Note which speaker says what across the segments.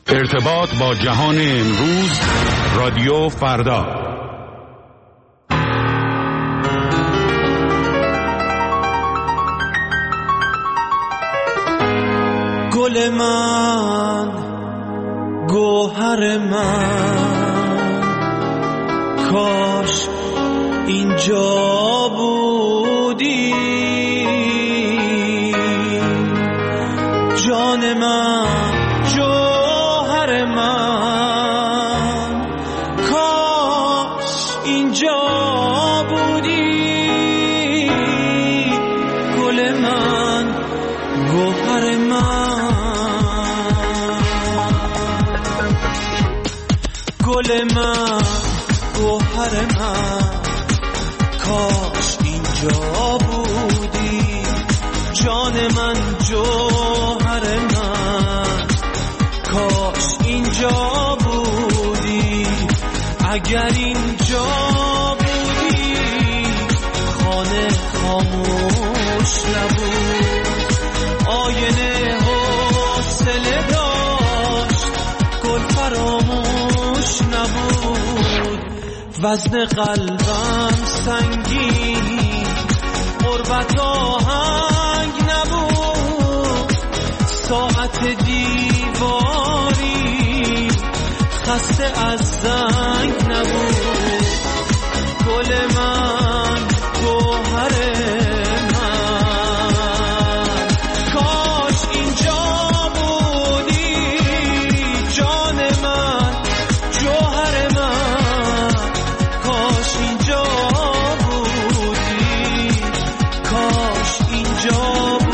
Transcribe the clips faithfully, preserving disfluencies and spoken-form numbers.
Speaker 1: ارتباط با جهان امروز، رادیو فردا.
Speaker 2: گل من، گوهر من، کاش اینجا بودی. جان من، جوهر من، کاش اینجا بودی. گل من، گوهر من، گل من، گوهر من، کاش اینجا بودی. جان من، جوهر من، کاش اینجا بودی. اگر اینجا بودی خانه خاموش نبود، آینه حوصله داشت، گل فراموش نبود. وزن قلبم سنگین، غربت آهنگ نبود. ساعت دیواری خسته از زنگ نبود. گل من، گوهر من، کاش اینجا بودی. جان من، جوهر من، کاش اینجا بودی. کاش اینجا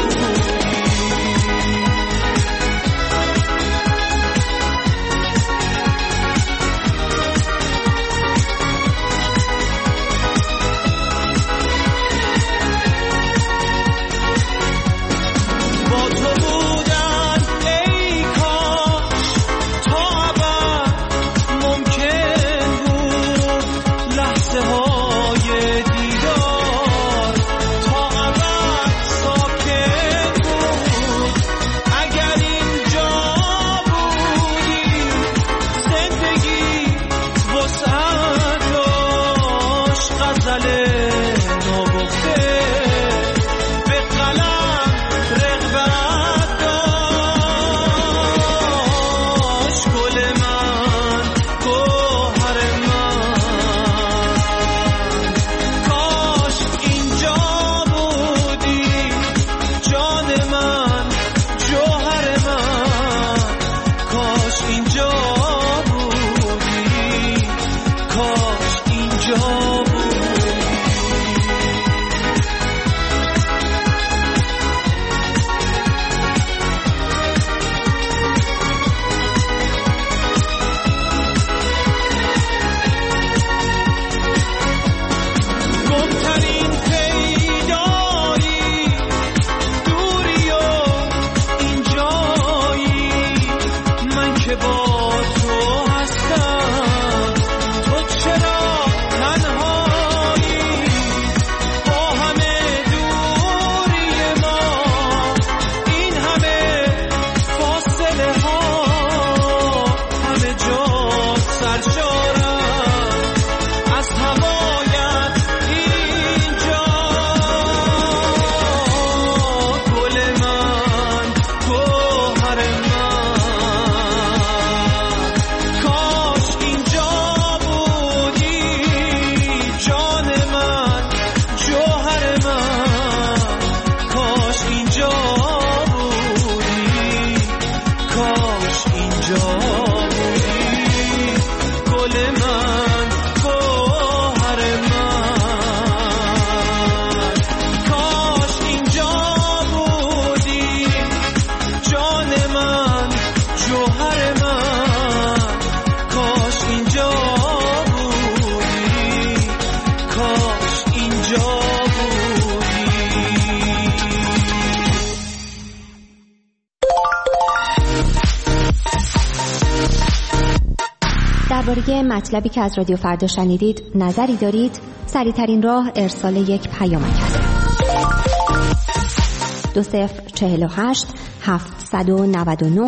Speaker 3: درباره مطلبی که از رادیو فردا شنیدید نظری دارید؟ سریع‌ترین راه ارسال یک پیامک است. دو صفر چهل و هشت هفتصد و نود و نه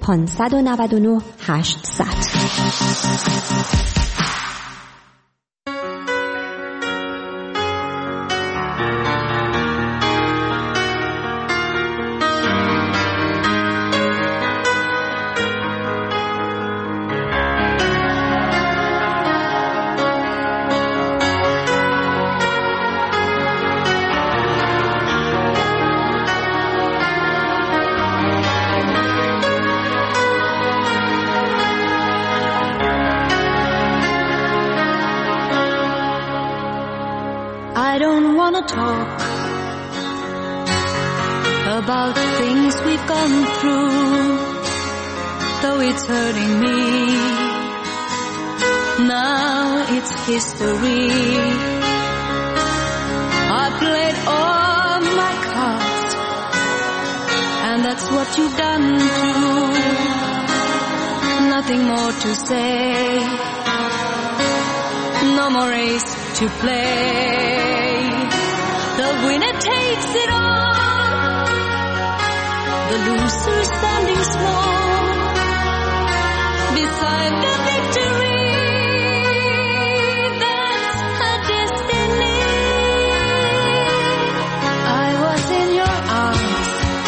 Speaker 3: پانصد و نود و نه هشتصد.
Speaker 4: I don't wanna talk about the things we've gone through, though it's hurting me. Now it's history. I played all my cards, and that's what you've done too. Nothing more to say, no more race to play. The winner takes it all, the loser standing small beside the victory. That's her destiny. I was in your arms,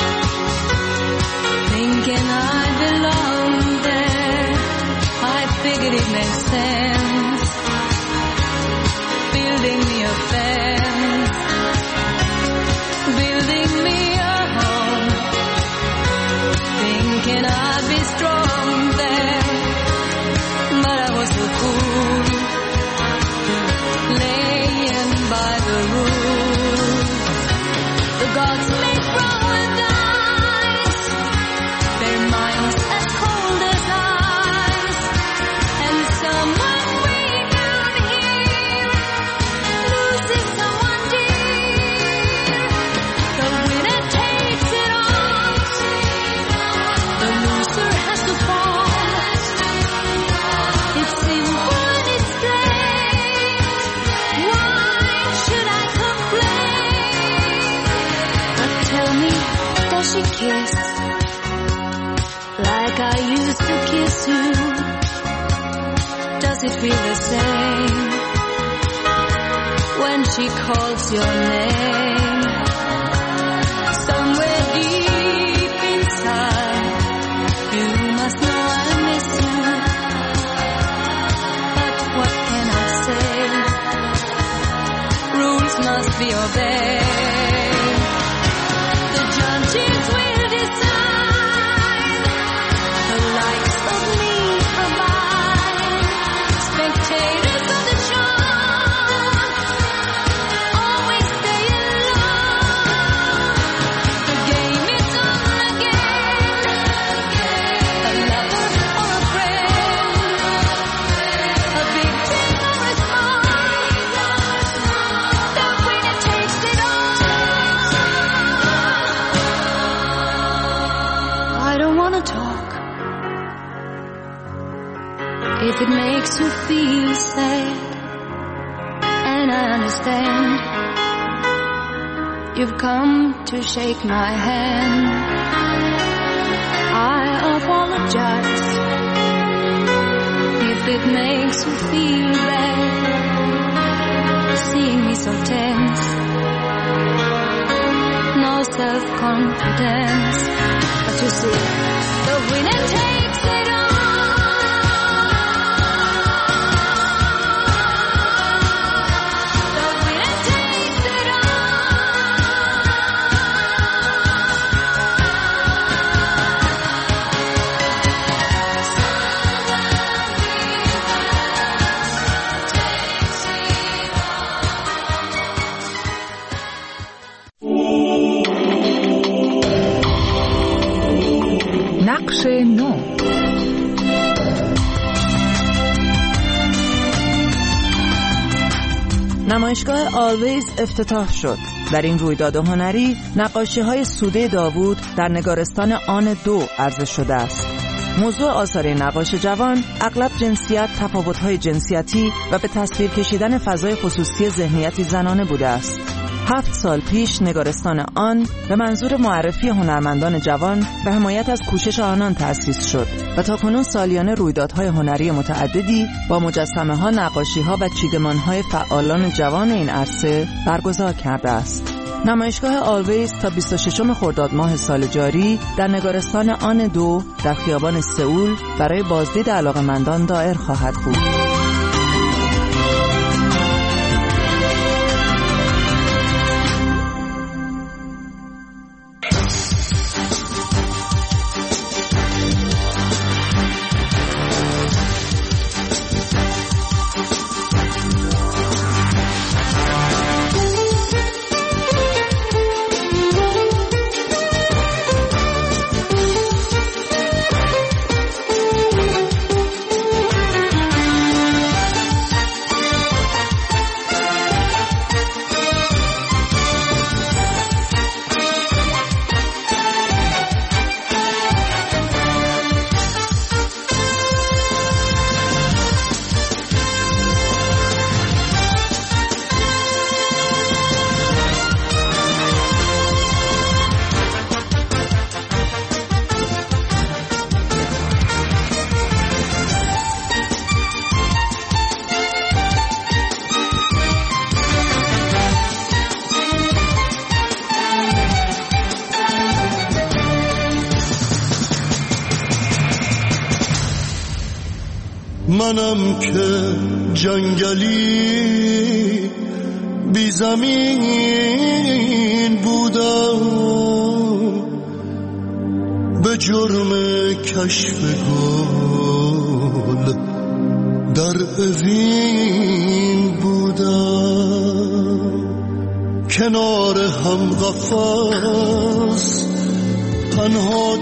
Speaker 4: thinking I belonged there. I figured it made sense, building me a fence, building me a home, thinking I'd be strong there, but I was a fool, laying by the rules. The gods make roll and dice, their minds as cold as ice, and someone way down here loses someone dear. The winner takes it all, the loser has to fall. It's simple and it's plain. Why should I complain? But tell me, does she kiss like I used to kiss you? Does it feel the same when she calls your name? Somewhere deep inside, you must know I miss you. But what can I say? Rules must be obeyed. The judges will decide, the likes of me abide. Spectators of the show always stay alone. The game is on again, a lover or a friend, a big thing or a small, the winner takes it all. I don't wanna talk if it makes you feel sad, and I understand. You've come to shake my hand. I apologize if it makes you feel bad, seeing me so tense, no self-confidence. But you see, the winner takes it all. The winner takes it
Speaker 5: نقش نو. نمایشگاه آلویز افتتاح شد. در این رویداد هنری نقاشی‌های سوده داوود در نگارستان آن دو عرضه شده است. موضوع آثار نقاش جوان اغلب جنسیت، تفاوت‌های جنسیتی و به تصویر کشیدن فضای خصوصی ذهنیتی زنانه بوده است. هفت سال پیش نگارستان آن به منظور معرفی هنرمندان جوان و حمایت از کوشش آنان تأسیس شد و تاکنون سالیانه رویدادهای هنری متعددی با مجسمه‌ها، نقاشی‌ها و چیدمان‌های فعالان جوان این عرصه برگزار کرده است. نمایشگاه آلویز تا بیست و ششم خرداد ماه سال جاری در نگارستان آن دو در خیابان سئول برای بازدید علاقه‌مندان دایر خواهد بود.
Speaker 6: منم که جنگلی بی زمین بودم، به جرم کشف گل در اوین بودم، کنار هم قفس تنها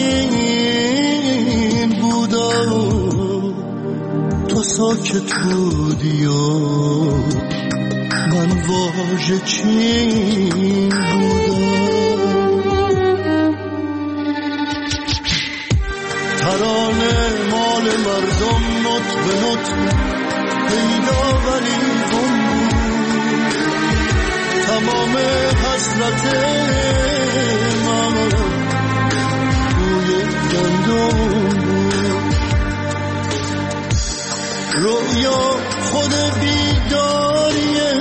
Speaker 6: ترین بودم، تو ساکت بودی و من واژه چین بودم. ترانه مال مردم نوت به نوت پیدا ولی گم بود، تمام حسرت من بوی گندم بود. رویا خود بیداریه،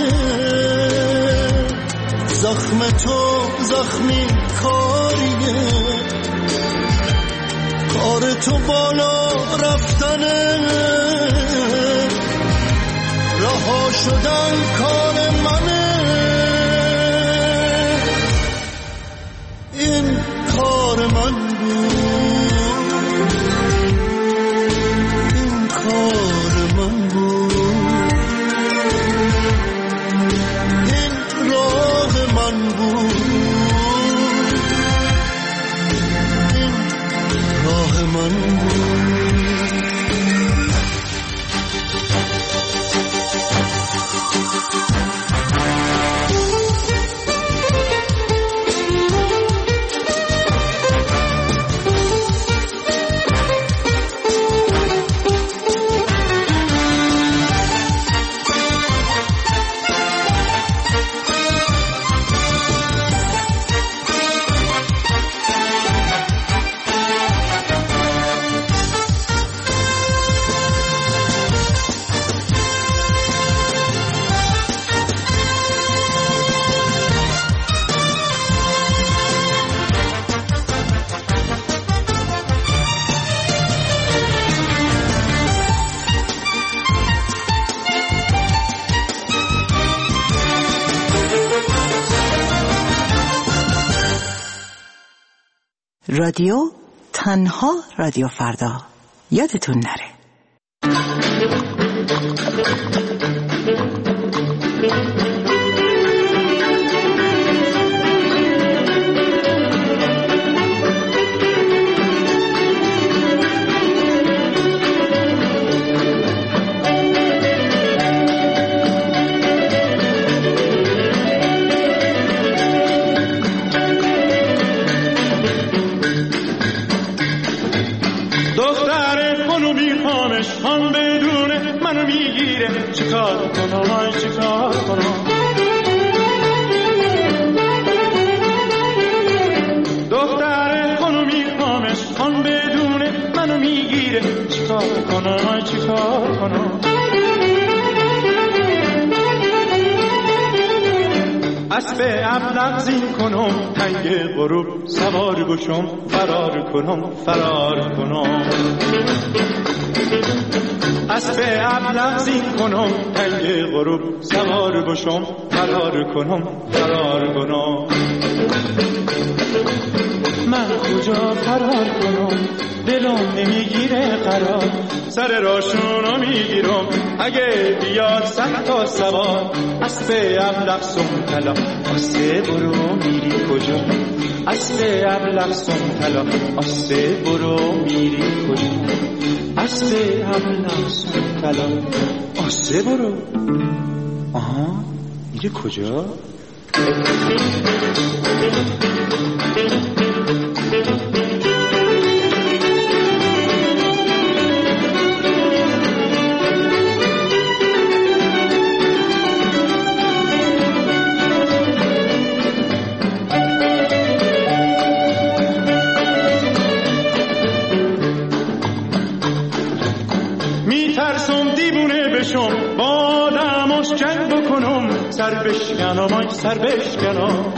Speaker 6: زخم تو زخمی کاریه، کار تو بالا رفتنه، رها شدن کار منه، این کار من بود، این کار من بود، این راه من بود، این راه من بود.
Speaker 5: رادیو تنها رادیو فردا، یادتون نره.
Speaker 2: چیکار کنم آی چیکار کنم، میگیره. چیکار کنم چیکار کنم؟ اسب ابلق زین کنم، تنگ غروب سوار بشم، فرار کنم فرار کنم. اسب ابلق زین کنم، تنگ غروب سوار بشم، فرار کنم فرار کنم. من کجا فرار کنم؟ دلم نمیگیره قرار، سر راشونو میگیرم اگه بیاد صد تا سوار. اسب ابلق سم طلا، آسه برو میری کجا؟ اسب ابلق سم طلا، آسه برو میری کجا؟ اسب ابلق سم طلا، آسه برو. آها میری کجا؟ میترسم دیوونه بشم، با دماش جنگ بکنم، سر بشکنم آی سر بشکنم.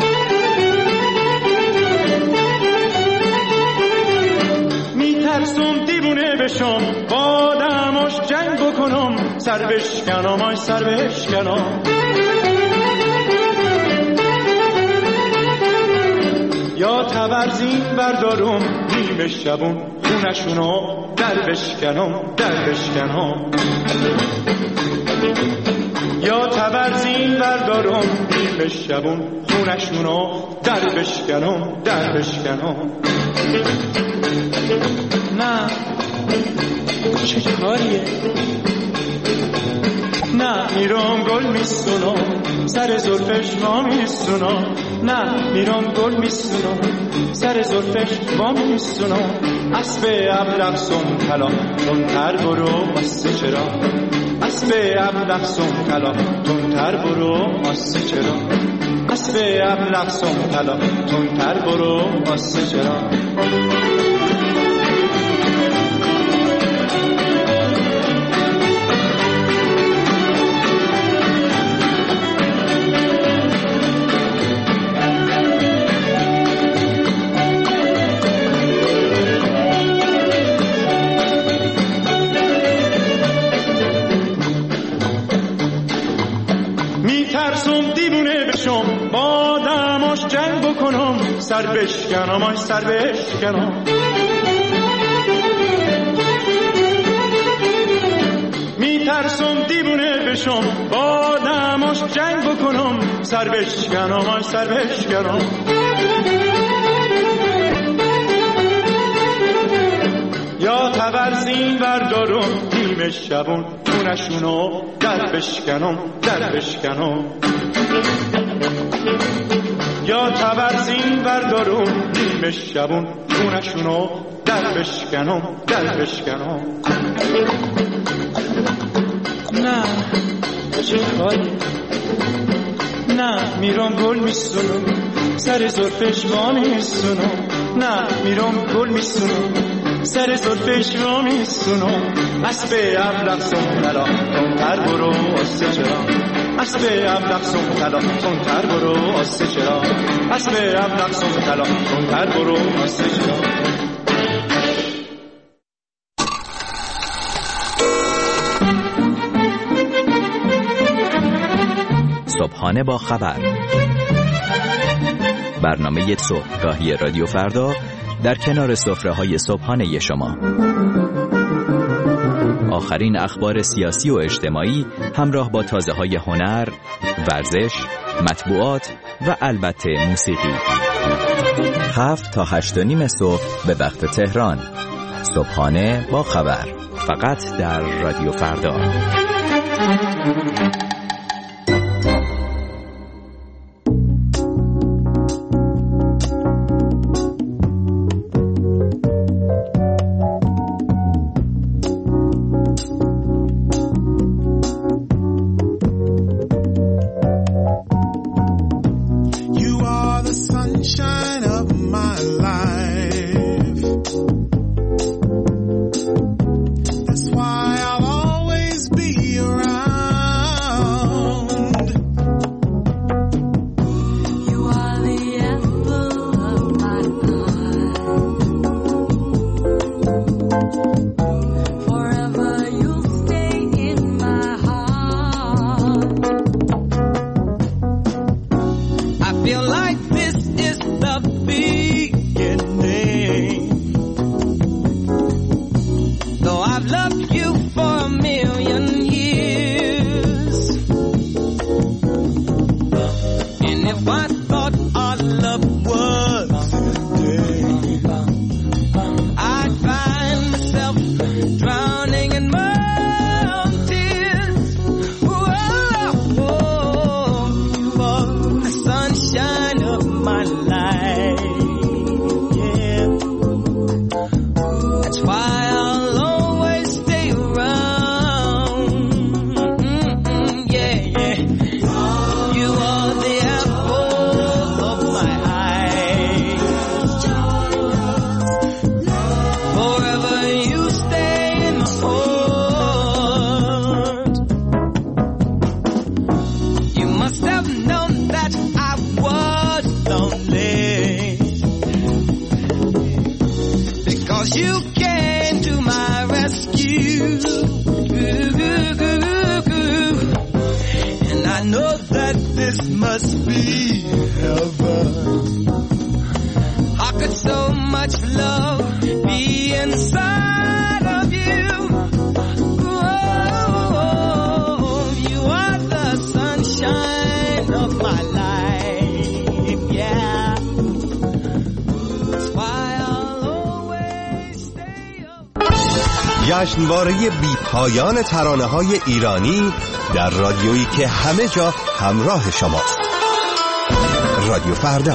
Speaker 2: میترسم دیوونه بشم، با دماش جنگ بکنم، سر بشکنم آی سر بشکنم. یا تبرزین بردارم نیمه شبون، خونشونو در بشکنم در بشکنم. یا تبرزین بردارم نیمه شبون، خونشونو در بشکنم در بشکنم. نه چه کاریه؟ نه میرم گل میسونم، سر زلفش وا میسونم. نه میرم گل میسونم، سر زلفش وا میسونم. اسب ابلق سم طلا، تندتر برو آسه چرا؟ اسب ابلق سم طلا، تندتر برو آسه چرا؟ اسب ابلق سم طلا، تندتر برو آسه چرا؟ میترسم دیوونه بشم، با دماش جنگ بکنم، سر بشکنم آی سر بشکنم. میترسم دیوونه بشم، با دماش جنگ بکنم، سر بشکنم آی سر بشکنم. یا تبرزین بردارم نیمه شبون، خونشونو در بشکنم در بشکنم. یا تبرزین بردارم نیمه شبون، خونشونو در بشکنم در بشکنم. نه چه کاری؟ نه میرم گل میسونم، سر زلفش وا میسونم. نه میرم گل میسونم، سر زلفش وا میسونم. اسب ابلق سم طلا، تندتر برو آسه چرا؟ اسب ابلق سم طلا، تندتر برو آسه چرا؟ اسب ابلق سم طلا، تندتر برو آسه چرا؟
Speaker 7: صبحانه با خبر، برنامه صبحگاهی رادیو فردا در کنار سفره‌های صبحانه شما. آخرین اخبار سیاسی و اجتماعی همراه با تازه‌های هنر، ورزش، مطبوعات و البته موسیقی. هفت تا هشت و نیم صبح به وقت تهران. صبحانه با خبر، فقط در رادیو فردا.
Speaker 6: Sunshine of my life.
Speaker 8: جشنواره بی پایان ترانه‌های ایرانی در رادیویی که همه جا همراه شماست. رادیو فردا.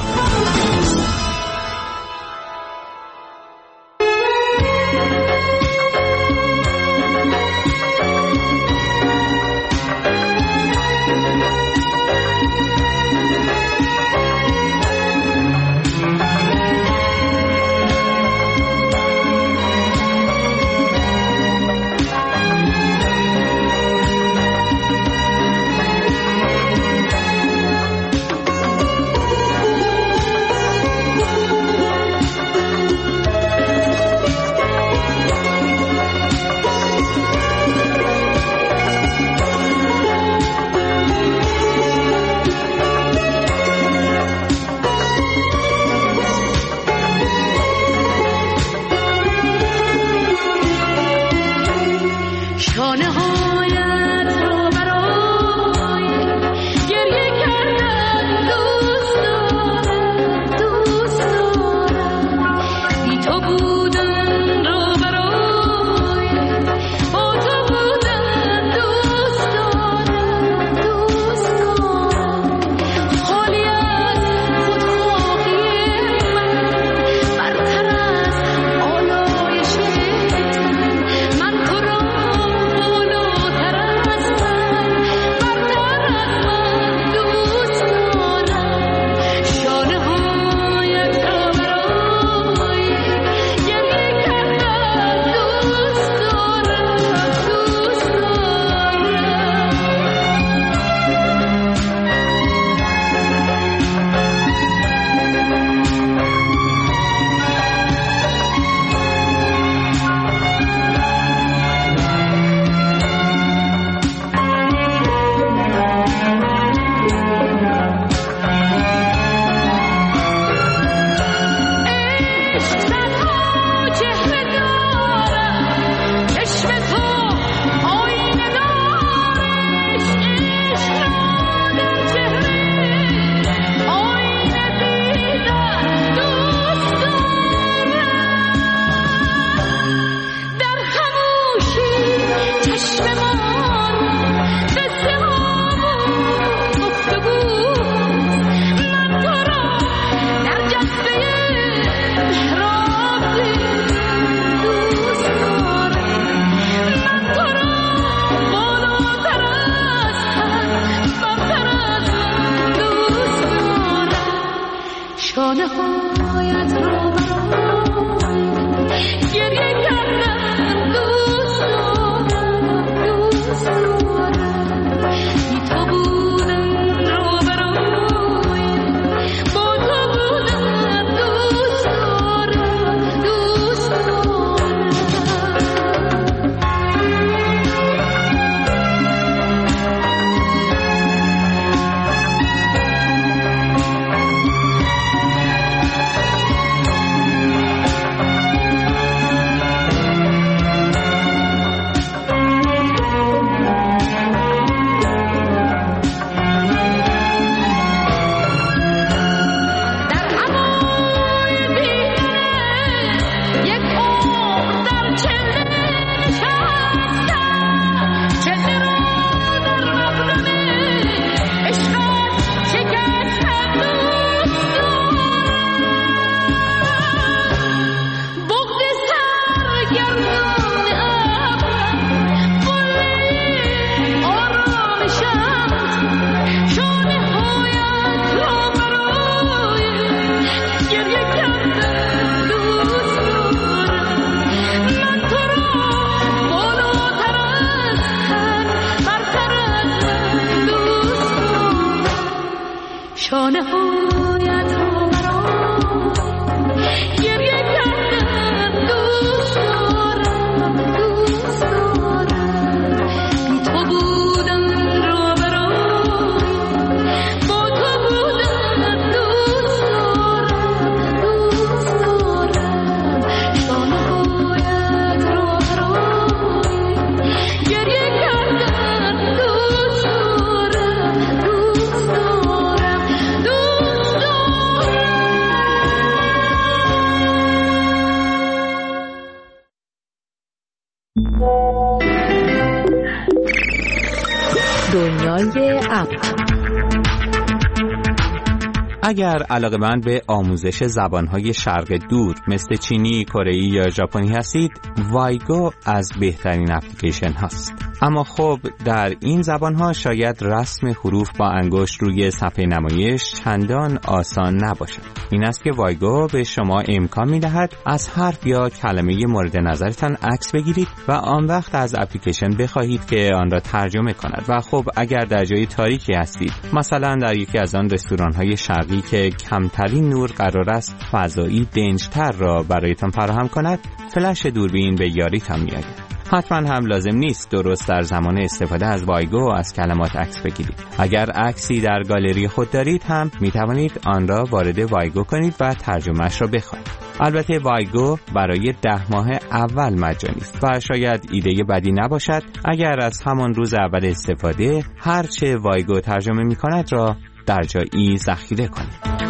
Speaker 4: شانه هایت رو برام گریه کردم دوست دارم دوست دارم بی تو بودم رو برام با تو بودم دوست دارم دوست دارم شانه هایت رو برام گریه کردم دوست دارم دوست دارم دوست
Speaker 3: دنیای اپ.
Speaker 9: اگر علاقه‌مند به آموزش زبان‌های شرق دور مثل چینی، کره‌ای یا ژاپنی هستید، وایگو از بهترین اپلیکیشن هاست. اما خب در این زبان‌ها شاید رسم حروف با انگشت روی صفحه نمایش چندان آسان نباشد. این است که وایگو به شما امکان می‌دهد از حرف یا کلمه مورد نظرتان عکس بگیرید و آن وقت از اپلیکیشن بخواهید که آن را ترجمه کند. و خب اگر در جای تاریکی هستید، مثلا در یکی از آن رستوران‌های شرقی که کمترین نور قرار است فضایی دنج‌تر را برایتان فراهم کند، فلش دوربین به یاریتان می‌آید. حتما هم لازم نیست درست در زمان استفاده از وایگو از کلمات عکس بگیرید. اگر عکسی در گالری خود دارید هم می توانید آن را وارد وایگو کنید و ترجمهش را بخوانید. البته وایگو برای ده ماه اول مجانی است و شاید ایده بدی نباشد اگر از همان روز اول استفاده هرچه وایگو ترجمه می کند را در جایی ذخیره کنید.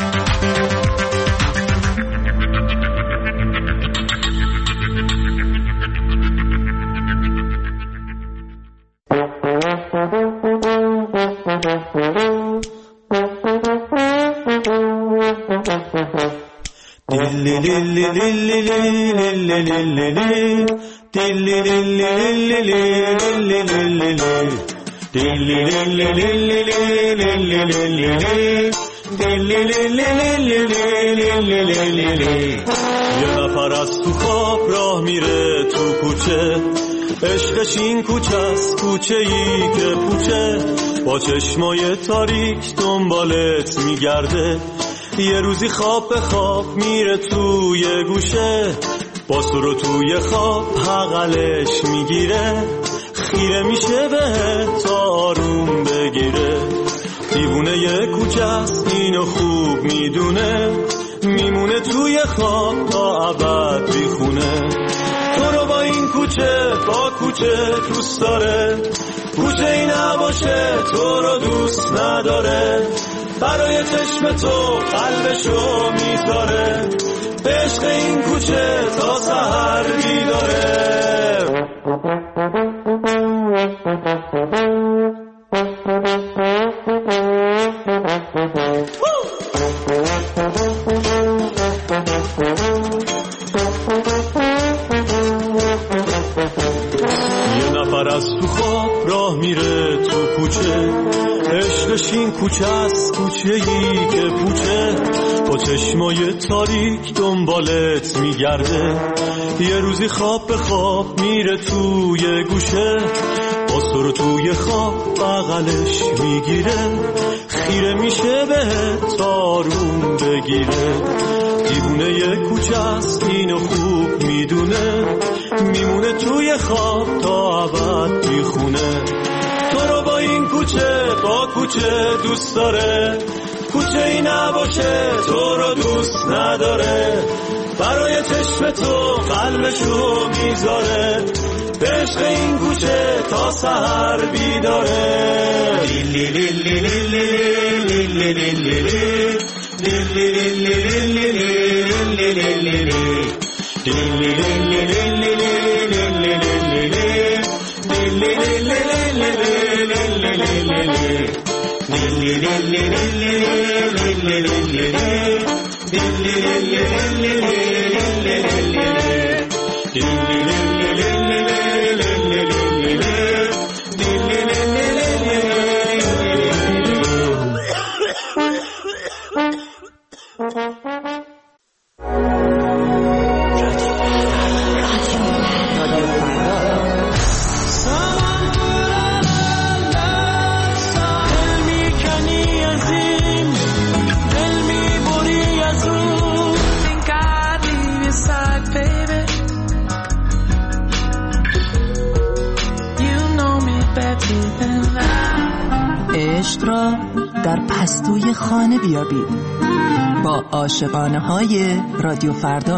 Speaker 6: یه نفر از تو خواب راه میره تو کوچه، عشقش این کوچه است، کوچه ای که پوچه، با چشمای تاریک دنبالت میگرده. یه روزی خواب به خواب میره توی گوشه، با سرو توی خواب حقلش میگیره، خیره میشه به تا آروم بگیره. دیوونه یه کوچه است اینو خوب میدونه، میمونه توی خواب تا ابد بیخونه. تو رو با این کوچه با کوچه دوست داره، کوچه ای نباشه تو رو دوست نداره. برای چشم تو قلبشو میذاره، به عشق این کوچه تا سحر بیداره. یه نفر از تو خواب راه میره تو کوچه، عشقش این کوچه است، کوچه ای که پوچه، با چشمای تاریک دنبالت میگرده. یه روزی خواب به خواب میره توی گوشه، با سرو توی خواب بغلش میگیره، خیره میشه به تا آروم بگیره. دیوونه یه کوچه است اینو خوب میدونه، میمونه توی خواب تا ابد میخونه. تو رو با این کوچه با کوچه دوست داره، کوچه ای نباشه تو رو دوست نداره. برای چشم تو قلبشو میذاره، به عشق این کوچه تا سحر بیداره. لیلی لیلی لیلی لیلی لیلی لیلی لیلی لیلی
Speaker 5: عشق را در پستوی خانه بیابید با عاشقانه های رادیو فردا.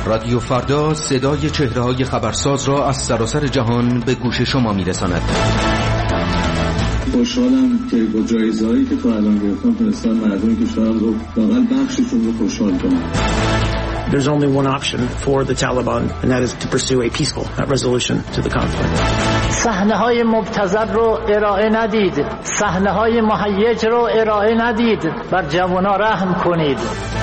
Speaker 10: رادیو فردا صدای چهره‌های خبرساز را از سراسر جهان به گوش شما می‌رساند.
Speaker 11: خوشحالم که با جایزه‌ای که تا الان گرفتم تونستم مردم کشورم رو واقعا بخششون رو خوشحال کنم.
Speaker 12: There's only one option for the Taliban, and that is to pursue a peaceful resolution to the conflict.
Speaker 13: صحنه‌های مبتذل رو ارائه ندید، صحنه‌های مهیج رو ارائه ندید، بر جوانان رحم کنید.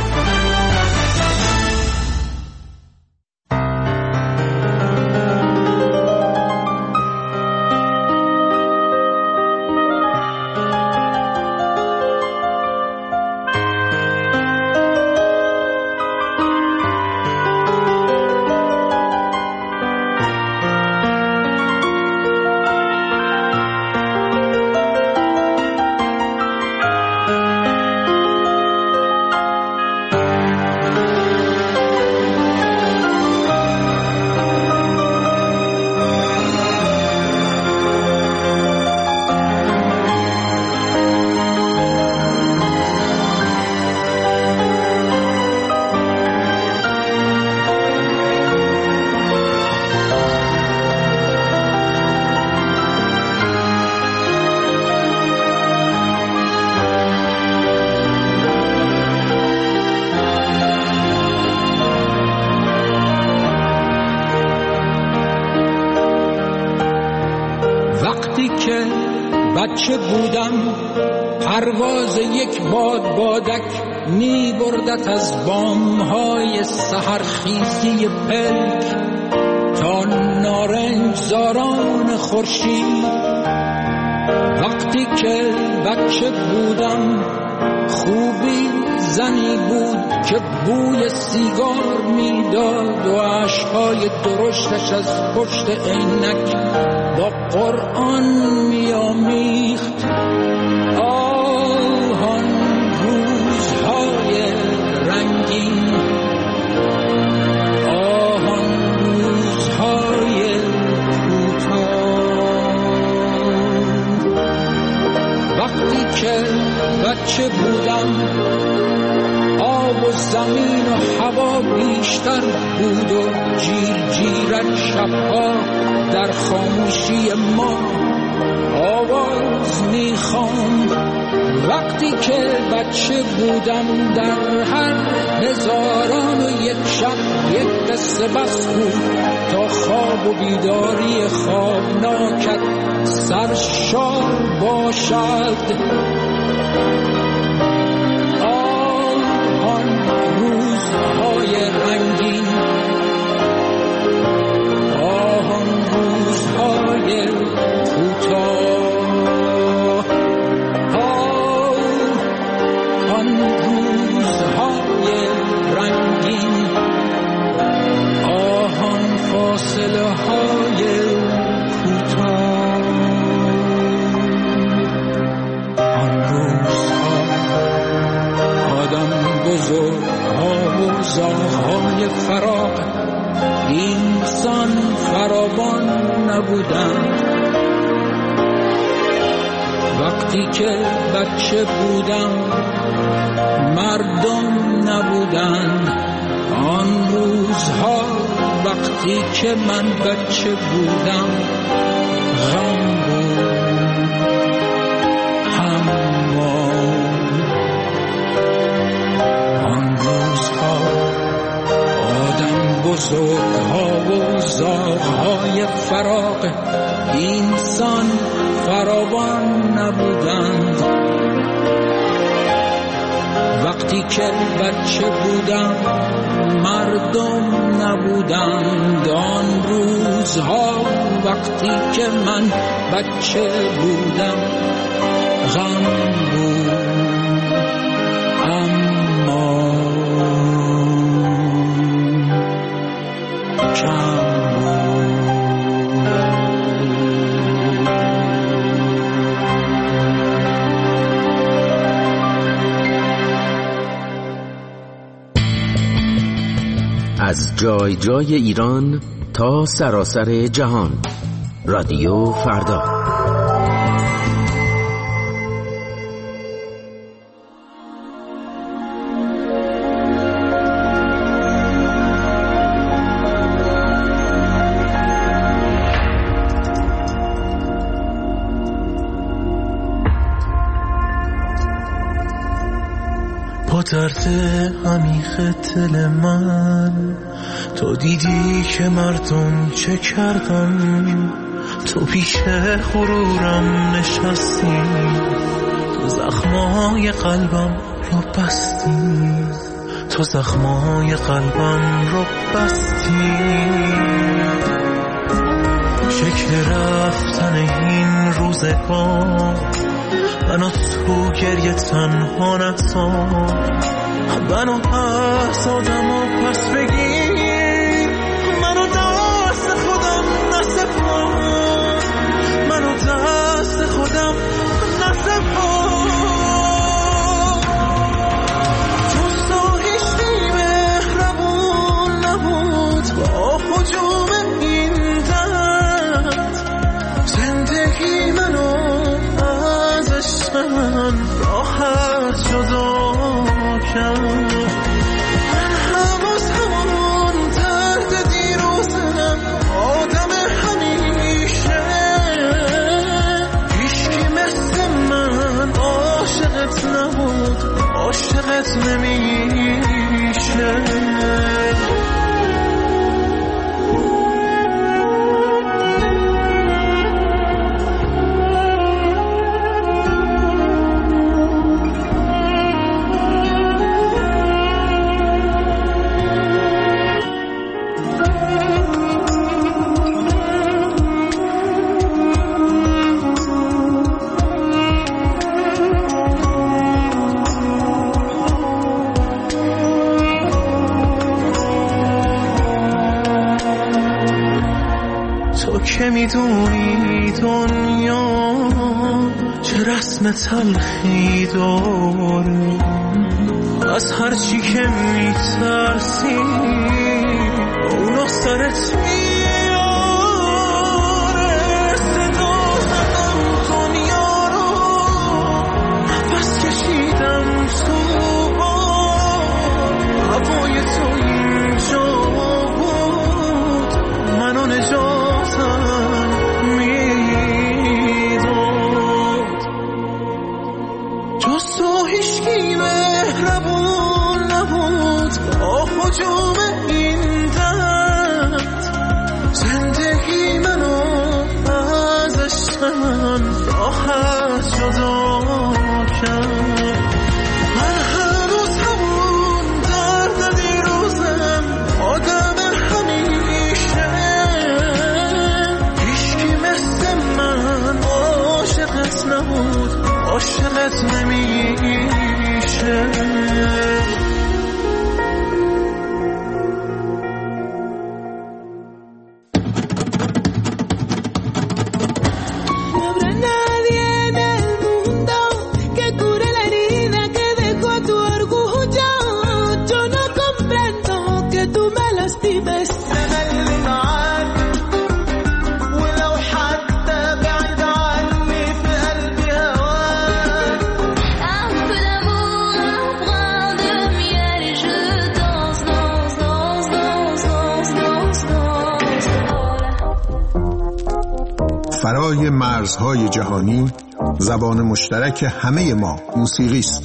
Speaker 14: بچه بودم پرواز یک باد بادک می بردت از بامهای سحرخیزی پلک تا نارنج زاران خورشید. وقتی که بچه بودم خوبی زنی بود که بوی سیگار میداد و اشکهای درشتش از پشت عینک با قرآن میامیخت. آهان روزهای رنگین، آهان روزهای کوتاه. وقتی که بچه بودم آب و زمین و هوا بیشتر بود و جیر جیرک شبها در خاموشی ما آواز میخواند. وقتی که بچه بودم در هر هزاران و یک شب یک قصه بس بود تا خواب و بیداری خوابناکت سرشار باشد. آن روزهای رنگین، آن روزهای کوتاه، آن روزهای رنگین، آن فاصله های کوتاه، آن روزها آدم بزرگها و زاغهای فراق اینسان فراوان نبودند. وقتی که بچه بودم مردم نبودند. آن روزها وقتی که من بچه بودم غم بود، اما آن روزها آدم بزرگها و زاغهای فراق اینسان فراوان نبودند. وقتی که بچه بودم مردم نبودند. آن روزها وقتی که من بچه بودم غم بود، اما کم
Speaker 15: از جای جای ایران تا سراسر جهان، رادیو فردا.
Speaker 16: درد عمیق دل من، تو دیدی که مردم چه کردن، تو پیش غرورم نشستی، تو زخمای قلبم رو بستی، تو زخمای قلبم رو بستی. شکل رفتن این روزگار منو تو گریه تنها نذار، منو از آدم و پس بگیر، منو دست خودم نسپار، منو دست خودم نسپار. دوستا هیچی مهربون نبود با هجوم این درد، زندگی منو ازش من راحت جدا کرد. من حواس همون درد دیروزم، آدم همیشه، هیچکی مثل من عاشقت نبود، عاشقت نمیشه. که میدونی دنیا چه رسم تلخی داره، از هر چی که میترسی اونو سرت میاره. صدا زدم دنیا رو، نفس کشیدم تو باد، هوای تو اینجا بود، منو نجاتم هجوم این درد، زندگی منو ازش من راحت جدا کرد. من هنوز همون درد دیروزم، آدم همیشه، هیچکی مثل من عاشقت نبود، عاشقت نمیشه.
Speaker 17: فرای مرزهای جهانی، زبان مشترک همه ما موسیقی است.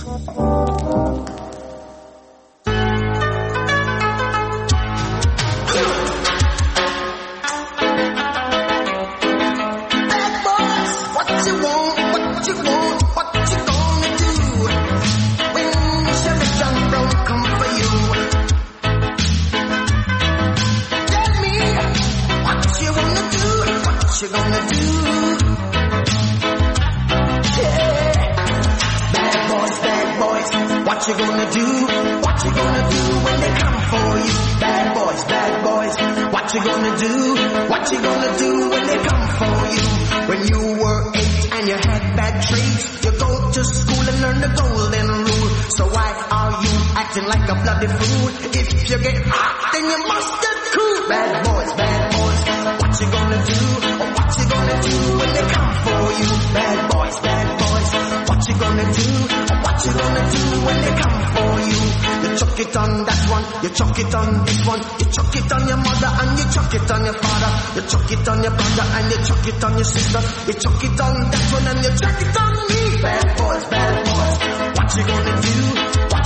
Speaker 18: What you gonna do? What you gonna do when they come for you? Bad boys, bad boys. What you gonna do? What you gonna do when they come for you? When you were eight and you had bad traits, you go to school and learn the golden rule. So why are you acting like a bloody fool? If you get hot, then you must get cool. Bad boys, bad boys. What you gonna do? Or what you gonna do when they come for you? Bad boys, bad boys. What you gonna do? Or what you gonna do when they come for you? You chuck it on that one, you chuck it on this one, you chuck it on your mother and you chuck it on your father, you chuck it on your brother and you chuck it on your sister, you chuck it on that one and you chuck it on me. Bad boys, bad boys. What you gonna do? What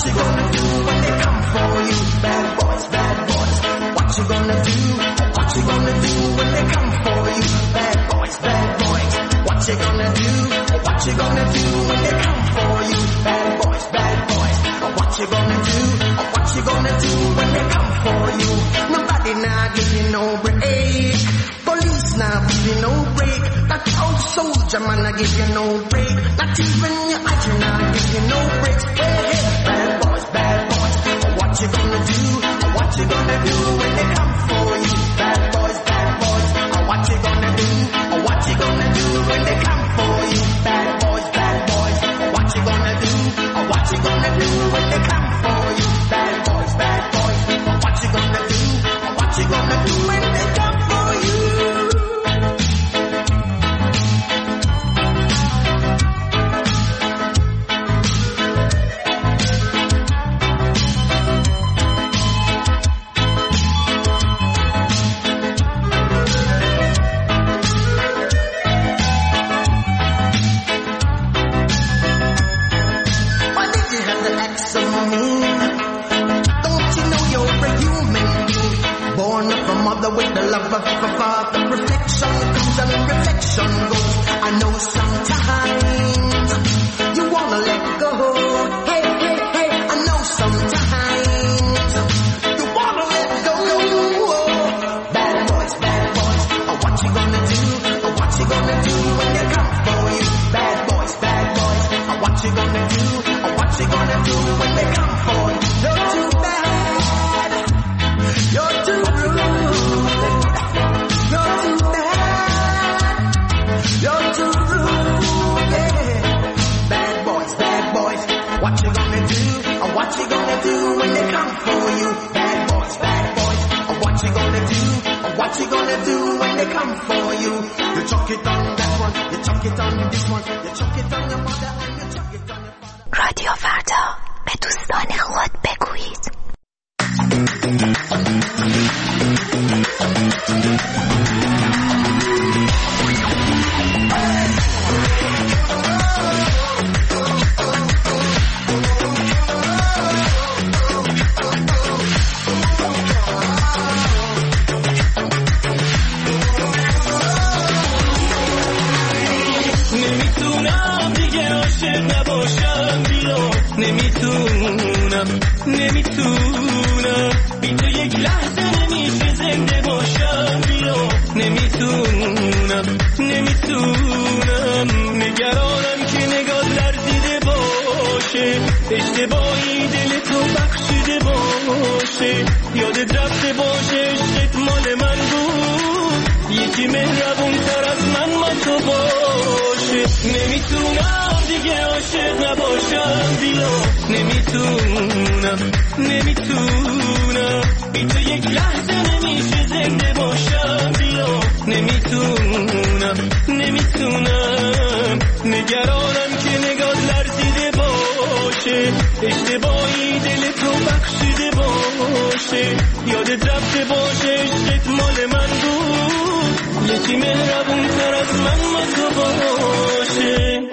Speaker 18: What you gonna do when they come for you? Bad boys, bad boys. What you gonna do? What you gonna do when they come for you? Bad boys, bad boys. What you gonna do? What you gonna do when they come for you? Bad boys, bad boys. What you gonna do? What you gonna do when they come for you? Nobody now give you no break. Police now give you no break. That old soldier man I give you no break. Not even your agent now give you no breaks. Hey, hey, bad boys, bad boys. What you gonna do? What you gonna do when they come for you? Bad boys, bad boys. What you gonna do? What you gonna do when they come for you? Bad boys, bad boys. What you gonna do? What you gonna do when they come for you? Bad boys, bad boys. What you gonna do? What you gonna do when they come for you? With the love of a father, reflection comes and reflection goes. I know sometimes you wanna let go. Hey, hey, hey, I know sometimes you wanna let go. Bad boys, bad boys, what you gonna do? What you gonna do when they come for you? Bad boys, bad boys, what you gonna do? What you gonna do when they come for you? You're too bad, you're too rude. What you gonna do? What you gonna do when they come for you? Bad boys, bad boys. What you gonna do? What you gonna do when they come for you? You chuck it on that one, you chuck it on this one, you chuck it on your mother and you chuck it on your father.
Speaker 3: رادیو فردا، به دوستان خود بگویید.
Speaker 16: نمیتونم نمیتونم بی تو یک لحظه نمیشه زنده باشم بیا نمیتونم نمیتونم نگرانم که نگاه لرزیده باشه اشتباهی دل تو بخشیده باشه یادت رفته باشه عشقت مال من بود یکی مهربون تر از من ما تو باشه نمیتونم دیگه عاشق نباشم بیا نمیتونم نمیتونم بی تو یک لحظه نمیشه زنده باشم بیا نمیتونم نمیتونم نگرانم که نگاه لرزیده باشه اشتباهی دل تو بخشیده باشه یادت رفته باشه عشقت مال من بود یکی مهربون تر از من ما تو باشه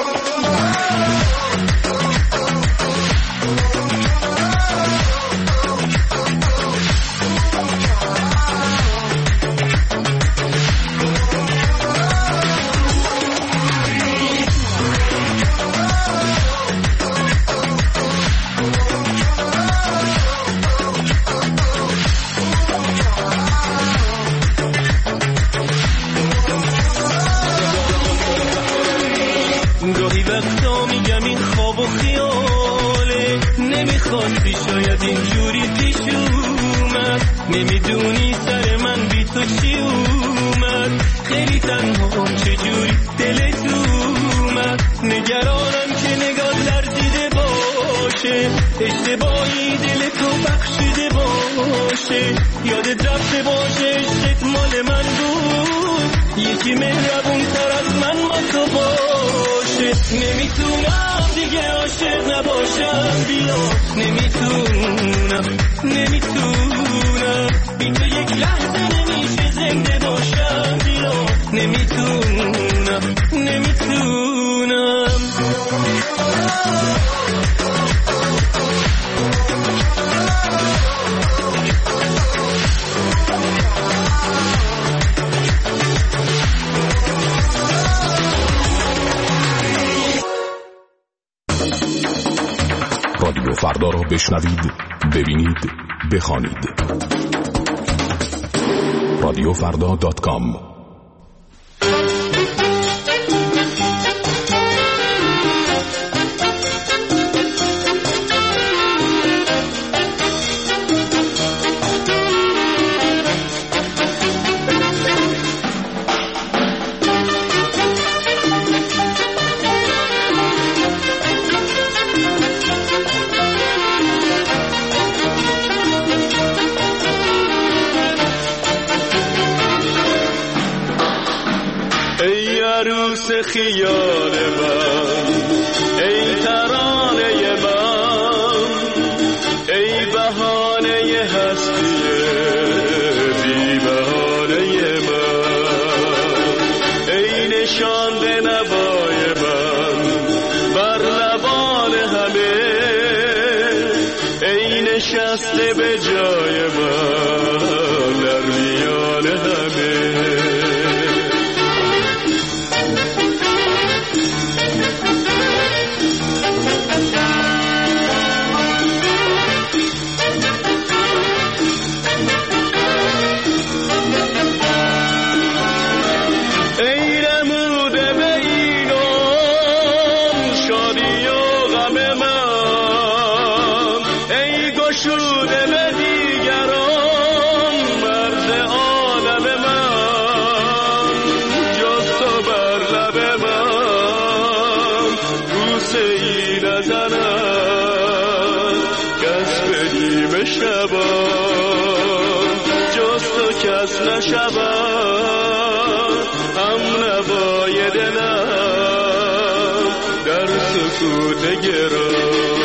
Speaker 16: گاهی وقتا میگم این خواب و خیاله نمیخواستی شاید اینجوری پیش اومد نمیدونی سر من بی تو چی اومد خیلی تنها چجوری دلت اومد نگرانم که نگاه لرزیده باشه اشتباهی دل تو بخشیده باشه یادت رفته باشه عشقت مال من بود یکی مهربون تر از من با تو باشه نمیتونم دیگه عاشق نباشم بیا نمیتونم نمیتونم بی تو یک لحظه نمیشه زنده باشم بیا نمیتونم نمیتونم
Speaker 1: بشنوید، ببینید، بخوانید. رادیو فردا دات کام.
Speaker 16: خیال من، ای ترانه من، ای بهانه هستی بی بهانه من، ای نشانده نوای من بر لبان همه، ای نشسته به جای من در میان همه. نشود هم نوای دلم در سکوت گرام.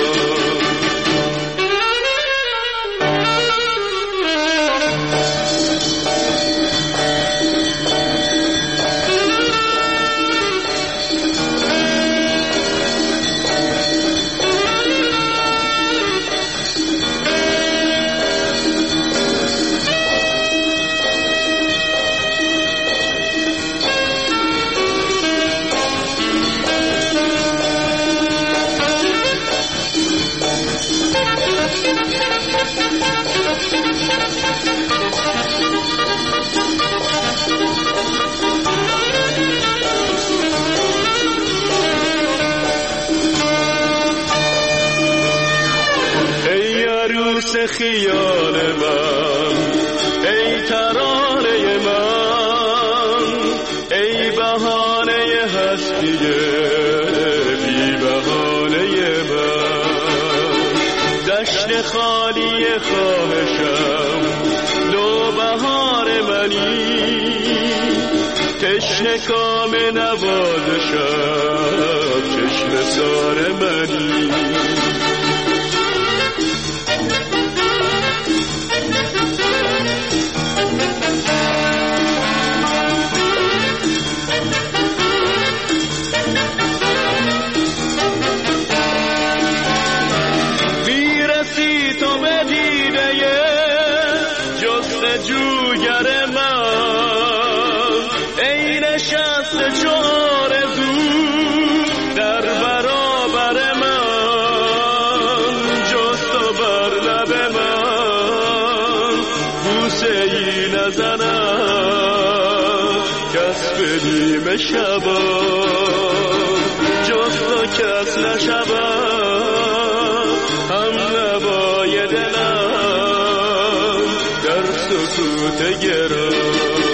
Speaker 16: خیال من، ای ترانه من، ای بهانه هستی بی بهانه من، دشت خالی خواهشم نو بهار منی، تشنه کام نوازشم چشم سار منی. جوگر من، ای نشست چار زو در برابر من، جست و بر لب من بوسه ای نزنم کس به نیمه شبا، جست و کس نشبم هم نوای دلم در سکوت گرام.